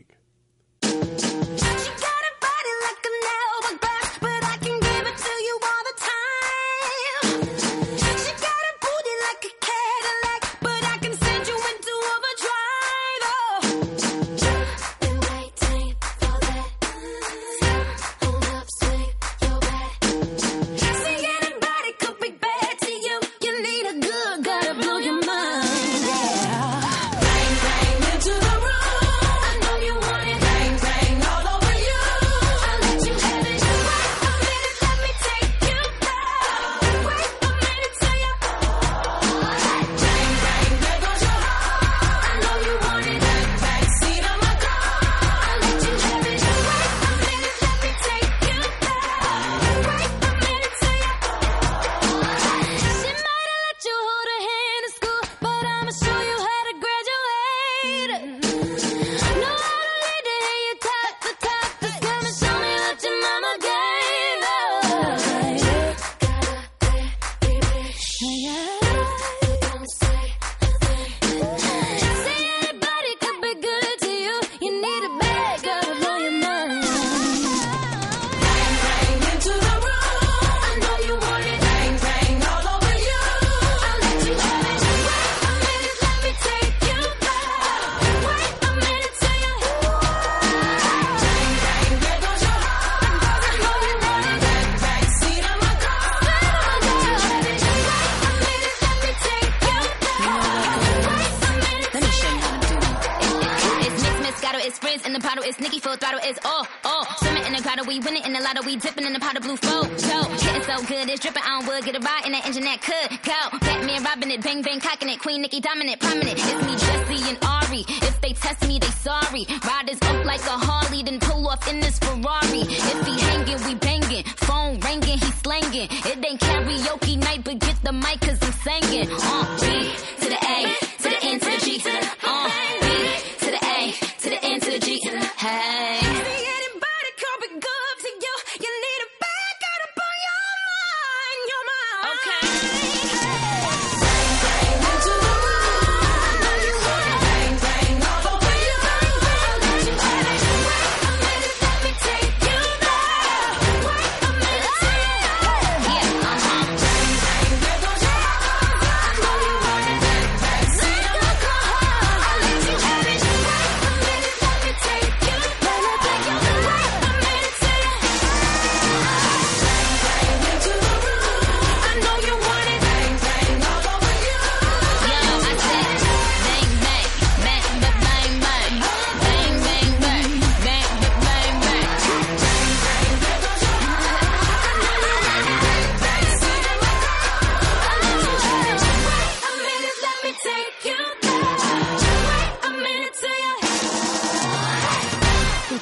It's Nicki full throttle, it's all, all. Swimming in the grotto, we winning in the lotto, we dipping in the pot of blue photo. Getting so good, it's dripping on wood, get a ride in that engine that could go. Batman robbing it, bang bang cocking it, Queen Nicki dominant, prominent. It's me, Jessie and Ari. If they test me, they sorry. Riders up like a Harley, then pull off in this Ferrari. If he hanging, we banging. Phone ringing, he slanging. It ain't karaoke night, but get the mic 'cause I'm singing. Uh, B to the A, to the N to the G. Uh, B to the A, to the N to the G. Hey.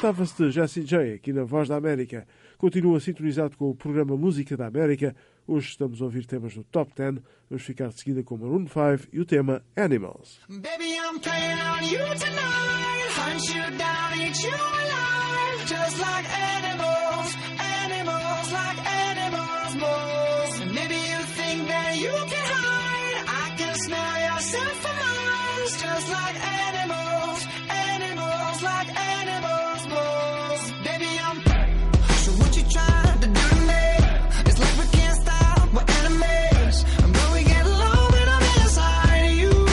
Tratava-se de Jessie J, aqui na Voz da América. Continua sintonizado com o programa Música da América. Hoje estamos a ouvir temas do Top dez. Vamos ficar de seguida com Maroon cinco e o tema Animals. Baby, I'm playing on you tonight. Hunt you down, eat you alive. Just like animals, animals, like animals, moles. And maybe you think that you can hide. I can smell yourself for miles. Just like animals, animals, like animals, moles. Baby, I'm... So what you trying to do to me? It's like we can't stop, we're enemies. And when we get low, when I'm inside of you,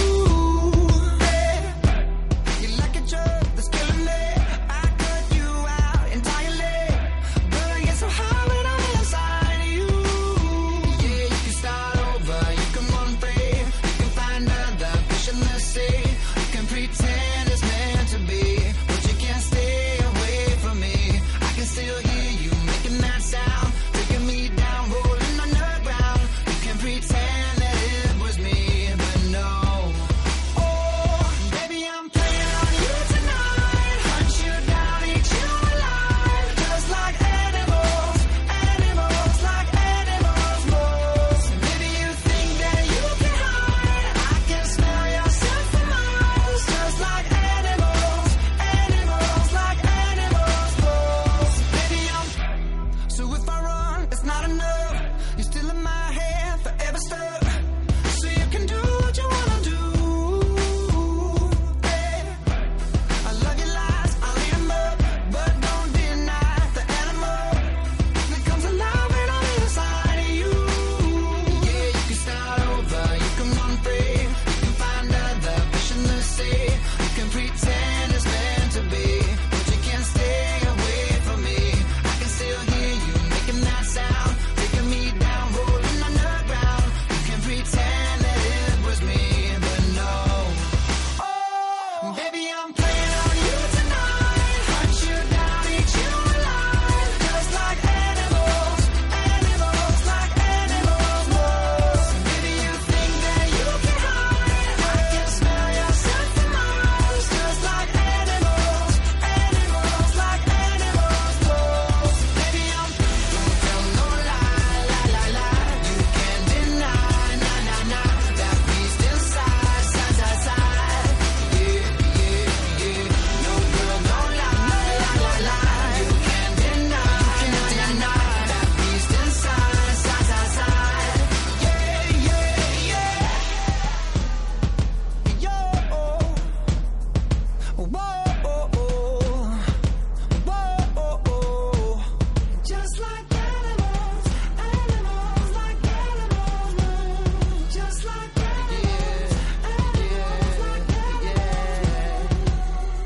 yeah. You're like a drug that's killing me. I cut you out entirely. But I get so high when I'm inside of you. Yeah, you can start over, you can run free. You can find other fish in the sea. You can pretend it's meant to be, but you can't stay away from me. I can still hear you making that sound, taking me down, rolling on the ground. You can pretend that it was me, but no. Oh, baby, I'm playing on you tonight. Hunt you down, eat you alive. Just like animals, animals, like animals, moles. Maybe you think that you can hide. I can smell yourself for miles. Just like animals, animals, like animals, moles. Baby, I'm... So if I run, it's not enough. You're still in my head, forever stuck. So you can do what you wanna do. Yeah. I love your lies, I'll eat 'em up. But don't deny the animal that comes alive when I'm inside of you. Yeah, you can start over, you can run free. You can find other fish in the sea. You can pretend it's meant to be, but you can't stay away from me. I can still hear you making that sound, taking me down, rolling on the ground. You can pretend that it was me, but no. Oh, baby, I'm playing on you tonight. Hunt you down, eat you alive. Just like animals, animals, like animals, moles. Maybe you think that you can hide. I can smell yourself for miles. Just like animals, animals, like animals, moles. Baby, I'm... Don't tell no lie, lie, lie, lie. You can't deny, nah, nah, nah. That beast inside, side, side, side. Yeah, yeah, yeah. No girl, don't lie, lie, lie, lie. You can't deny, nah, nah, nah. That beast inside, side, side, side. Yeah, yeah, yeah. Yo, whoa, whoa, whoa. Just like animals, animals, like animals, moles. Just like animals, animals, like animals.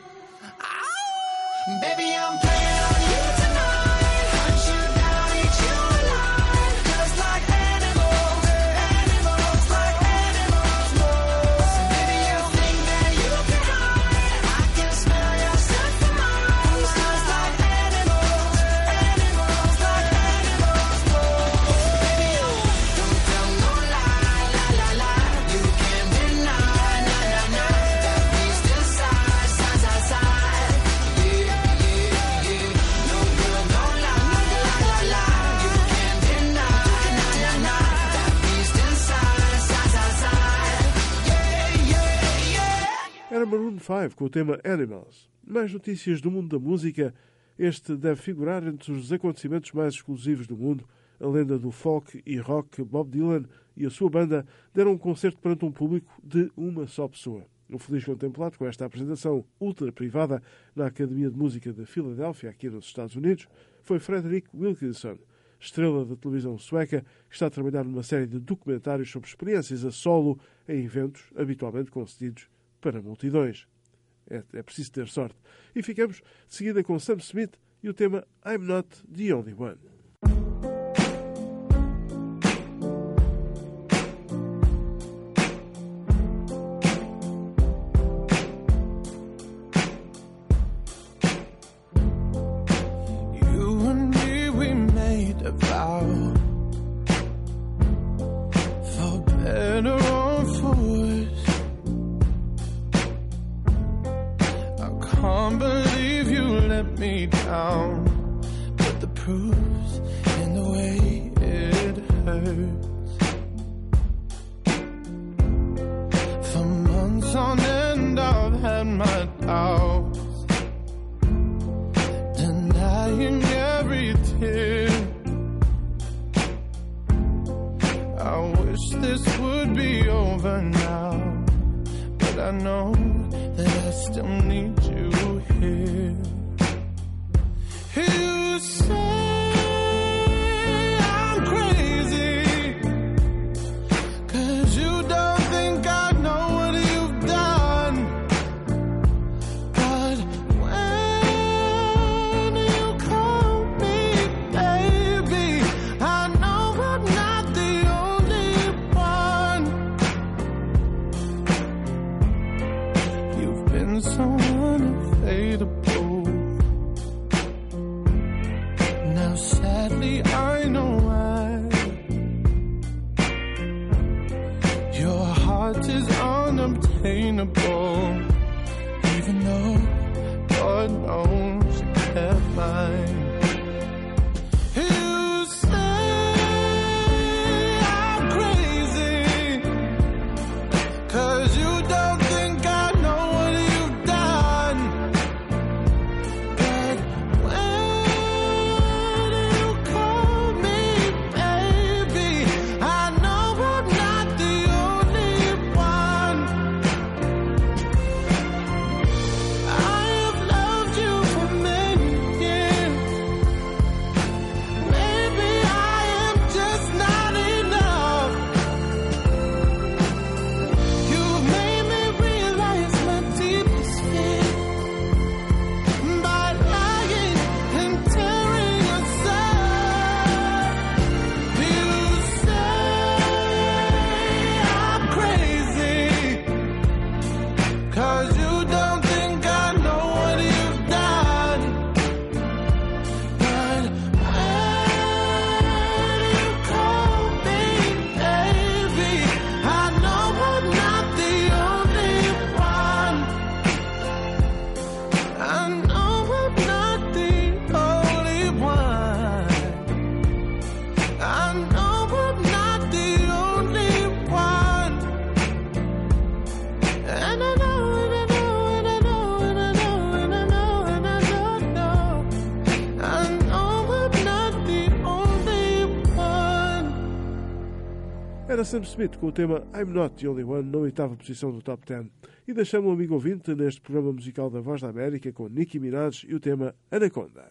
Ow! Baby, I'm playing on you tonight. Hunt you down, eat you alive. Just like animals, animals, like animals, moles. Maybe you think that you can hide. I can smell yourself for miles. Just like animals, animals, like animals, moles. Baby, don't tell no lie, lie, lie, lie. You can't deny, nah, nah, nah. That beast inside, side, side, side. Yeah, yeah, yeah. No girl, don't lie, lie, lie, lie. You can't deny, nah, nah, nah. That beast inside, side, side, side. Yeah, yeah, yeah. Era Maroon cinco com o tema Animals. Mais notícias do mundo da música. Este deve figurar entre os acontecimentos mais exclusivos do mundo. A lenda do folk e rock Bob Dylan e a sua banda deram um concerto perante um público de uma só pessoa. O feliz contemplado com esta apresentação ultra-privada na Academia de Música de Filadélfia, aqui nos Estados Unidos, foi Frederick Wilkinson, estrela da televisão sueca, que está a trabalhar numa série de documentários sobre experiências a solo em eventos habitualmente concedidos para multidões. É, é preciso ter sorte. E ficamos de seguida com Sam Smith e o tema I'm Not the Only One. You and me, we made a vow, for better or for worse. Our can't believe you let me down, but the proof's in the way it hurts. For months on end I've had my doubts, denying every tear. I wish this would be over now, but I know that I still need you here. You say I'm crazy, 'cause you don't think I know what you've done. But when you call me baby, I know I'm not the only one. You've been so unavailable. Now sadly I know why. Your heart is unobtainable, even though God knows you kept mine. You say I'm crazy, 'cause you don't think I know what you've done. But when you call me baby, I know I'm not the only one. I have loved you for many years. Maybe I am just not enough. You've made me realize my deepest fear by lying and tearing us up. You say I'm crazy, 'cause you don't think I know what you've done. But when you call me baby, I know I'm not the only one. I know I'm not the only one. I know I'm not the only one. And I know, and I know, and I know, and I know, and I know, and I don't know. I know I'm not the only one. Era Sam Smith com o tema I'm Not the Only One, na oitava posição do Top dez. E deixamos um amigo ouvinte neste programa musical da Voz da América com Nicki Minaj e o tema Anaconda.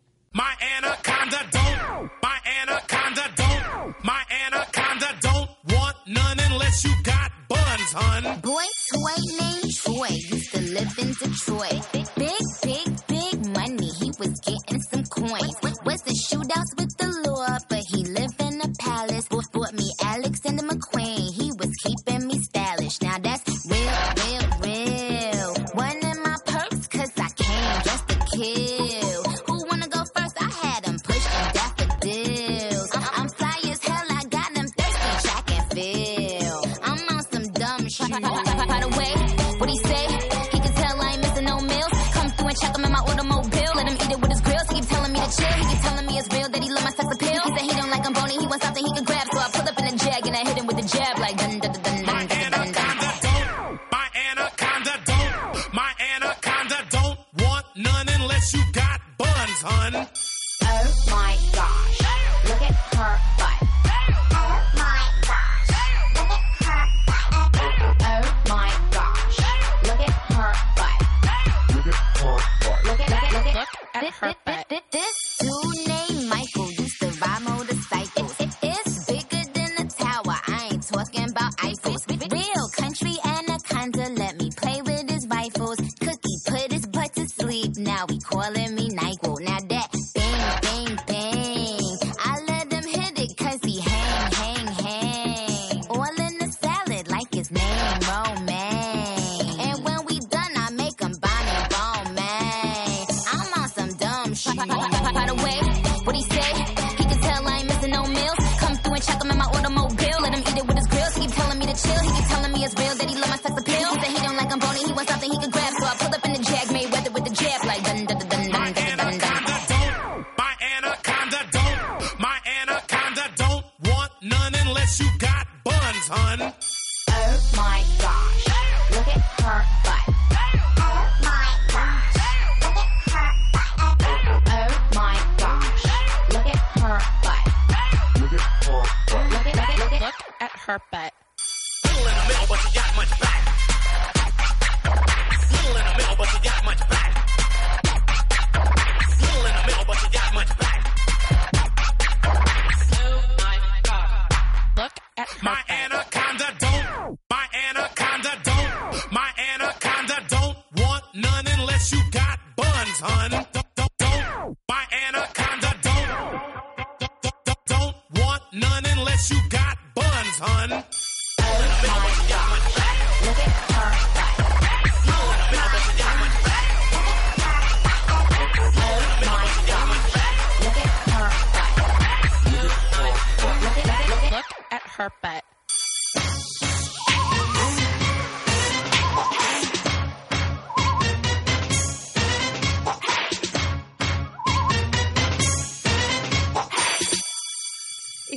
My anaconda don't, my anaconda don't, my anaconda don't want none unless you got buns, hun. Boy toy named Troy used to live in Detroit. Big, big, big money. He was getting some coins. Was the shootouts with the law, but he lived in a palace. Bought me Alexander McQueen. He was keeping me stylish. Now that's real, real, real. One of my perks, 'cause I came just to kill. Who wanna go first? I had them pushing daffodils. I'm fly as hell. I got them thirsty track and field. I'm on some dumb shit. By the way, what he say? He can tell I ain't missing no meals. Come through and check him in my automobile. Let him eat it with his grills. He keep telling me to chill. He keep telling me it's real that he love my sex appeal. He said he don't like I'm bony. He wants something he can grab. So I pull up in a jag and I hit him with a jab like dun dun dun dun dun dun dun dun. My anaconda don't, my anaconda don't want none unless you got buns, hun. Oh my gosh, look at her butt. Oh my gosh, look at her butt. Oh my gosh, look at her butt. Look at her butt. Look at, look at, look at, look at her butt. This dude named Michael used to ride motorcycles. It's bigger than a tower. I ain't talking about Eiffels. Real country anaconda let me play with his rifles. Cookie put his butt to sleep. Now he calling me Nyquil. Now that bang, bang, bang. I let him hit it 'cause he hang, hang, hang. All in the salad like his name Romaine. And when we done, I make him Bonnie Bowman. I'm on some dumb shit. By the way, what he say? He can tell I ain't missing no meals. Come through and check him in my automobile. Let him eat it with his grills. He keep telling me to chill. He keep telling me it's real that he love my sex appeal. He said he don't like I'm bony. He wants something he can grab. So I pull up in the jag, made weather with the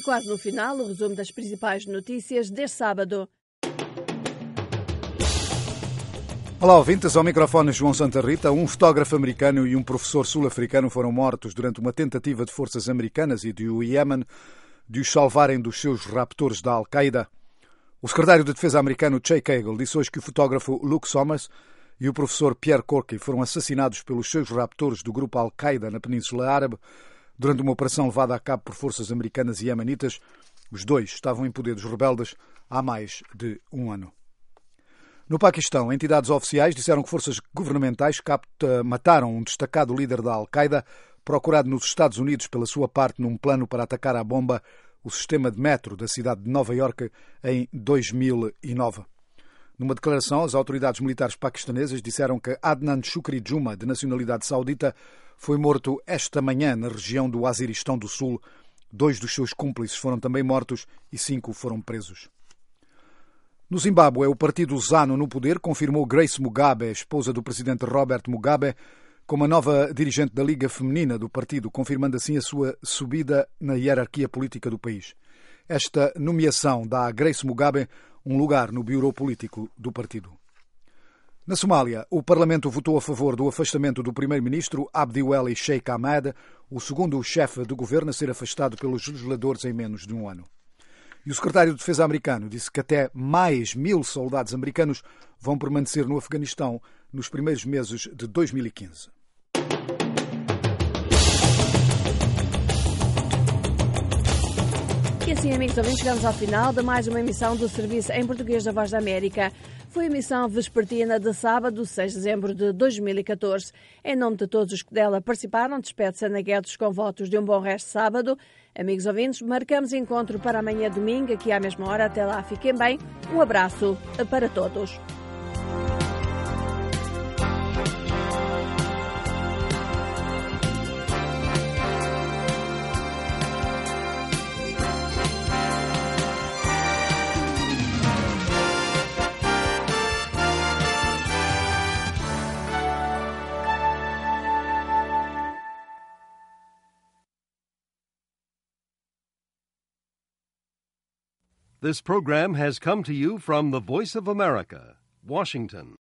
quase no final, o resumo das principais notícias deste sábado. Olá, ouvintes. Ao microfone João Santa Rita. Um fotógrafo americano e um professor sul-africano foram mortos durante uma tentativa de forças americanas e do Iémen de os salvarem dos seus raptores da Al-Qaeda. O secretário de Defesa americano Jake Hagel disse hoje que o fotógrafo Luke Somers e o professor Pierre Corky foram assassinados pelos seus raptores do grupo Al-Qaeda na Península Árabe durante uma operação levada a cabo por forças americanas e iemenitas. Os dois estavam em poder dos rebeldes há mais de um ano. No Paquistão, entidades oficiais disseram que forças governamentais capta, mataram um destacado líder da Al-Qaeda, procurado nos Estados Unidos pela sua parte num plano para atacar à bomba o sistema de metro da cidade de Nova Iorque em dois mil e nove. Numa declaração, as autoridades militares paquistanesas disseram que Adnan Shukri Juma, de nacionalidade saudita, foi morto esta manhã na região do Waziristão do Sul. Dois dos seus cúmplices foram também mortos e cinco foram presos. No Zimbábue, o partido ZANU no poder confirmou Grace Mugabe, esposa do presidente Robert Mugabe, como a nova dirigente da Liga Feminina do partido, confirmando assim a sua subida na hierarquia política do país. Esta nomeação dá a Grace Mugabe um lugar no bureau político do partido. Na Somália, o Parlamento votou a favor do afastamento do primeiro-ministro Abdiweli Sheikh Ahmed, o segundo chefe do governo a ser afastado pelos legisladores em menos de um ano. E o secretário de Defesa americano disse que até mais mil soldados americanos vão permanecer no Afeganistão nos primeiros meses de dois mil e quinze. E assim, amigos ouvintes, chegamos ao final de mais uma emissão do Serviço em Português da Voz da América. Foi a emissão vespertina de sábado, seis de dezembro de dois mil e catorze. Em nome de todos os que dela participaram, despede-se Ana Guedes com votos de um bom resto de sábado. Amigos ouvintes, marcamos encontro para amanhã domingo, aqui à mesma hora. Até lá, fiquem bem. Um abraço para todos. This program has come to you from the Voice of America, Washington.